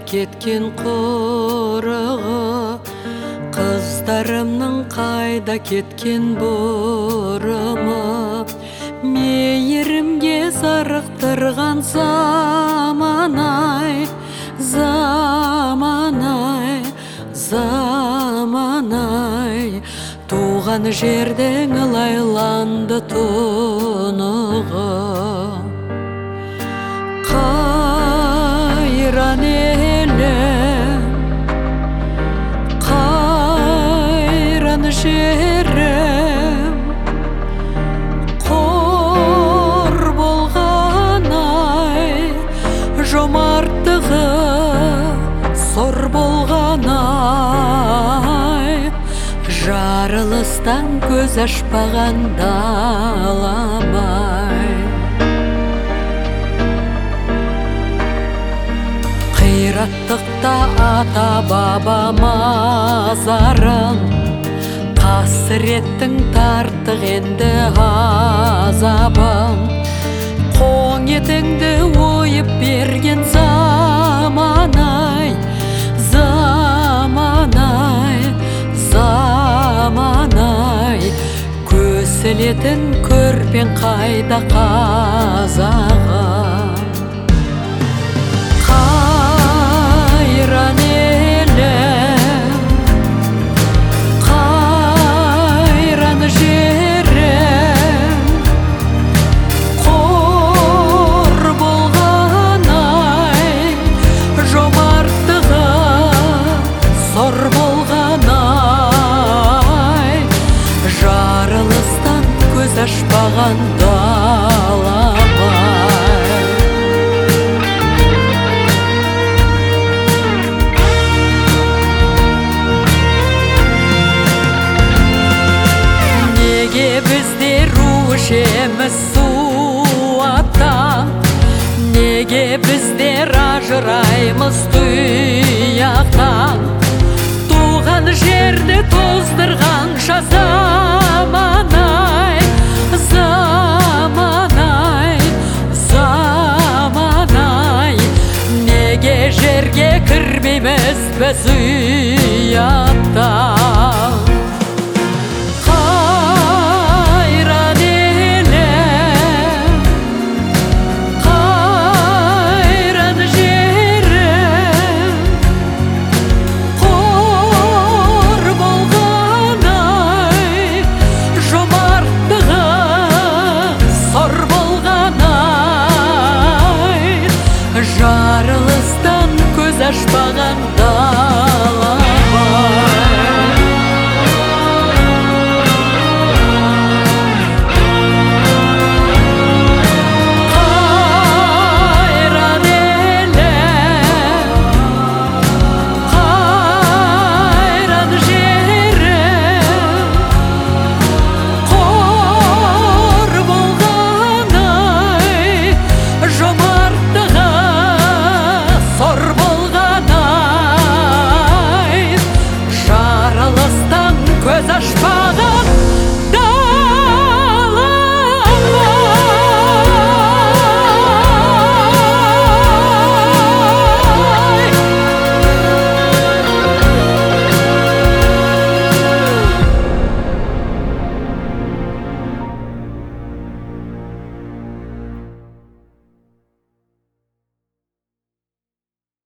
кеткен құрығы, қыздарымның қайда кеткен бұрымы. Мейірімге зарықтырған заман-ай, заман-ай, заман-ай. Туған жердің лайланды тұнығы. Қайран елім, қайран жерім, қор болған-ай, жомарттығы сор болған-ай. Жарылыстан көз ашпаған далам-ай. Қайраттықта ата-баба мазарын, қасіреттің тартық енді азабын. Қоң етіңді ойып берген заман-ай, заман-ай, заман-ай. Көсілетін көрпен қайда қазағы. Қайран елім, қайран жерім, қор болған-ай, жомарттығы сор болған-ай. Жарылыстан көз ашпаған далам-ай. Неге біздер ру ішеміз суаттан, неге біздер ажыраймыз тұяқтан. Туған жерді тоздырғанша заман-ай, заман-ай, заман-ай. Неге жерге кірмейміз біз ұяттан. Қайран елім, қайран жерім, қор болған-ай, жомарттығы сор болған-ай. Жарылыстан көз ашпаған